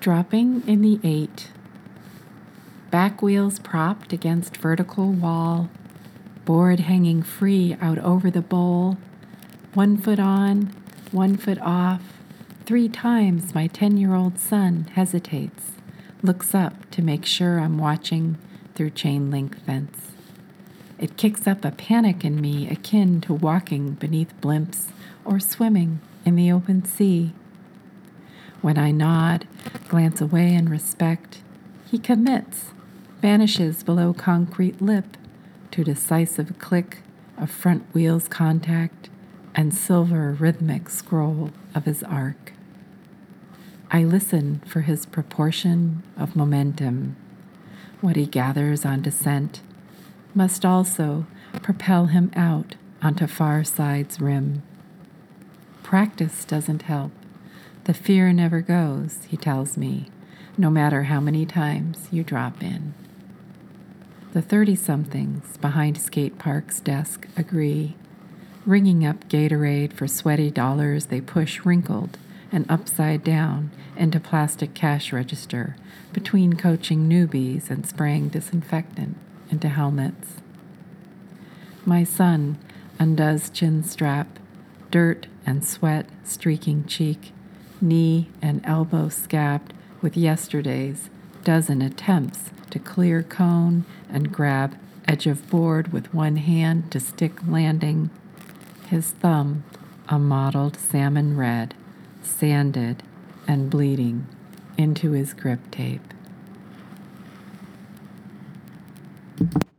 Dropping in the 8. Back wheels propped against vertical wall, board hanging free out over the bowl, 1 foot on, 1 foot off. 3 times my 10-year-old son hesitates, looks up to make sure I'm watching through chain link fence. It kicks up a panic in me akin to walking beneath blimps or swimming in the open sea. When I nod, glance away in respect, he commits, vanishes below concrete lip to decisive click of front wheels contact and silver rhythmic scroll of his arc. I listen for his proportion of momentum. What he gathers on descent must also propel him out onto far side's rim. Practice doesn't help. The fear never goes, he tells me, no matter how many times you drop in. The 30-somethings behind skate park's desk agree, ringing up Gatorade for sweaty dollars they push wrinkled and upside down into plastic cash register between coaching newbies and spraying disinfectant into helmets. My son undoes chin strap, dirt and sweat streaking cheek, knee and elbow scabbed with yesterday's dozen attempts to clear cone and grab edge of board with one hand to stick landing, his thumb a mottled salmon red, sanded and bleeding into his grip tape.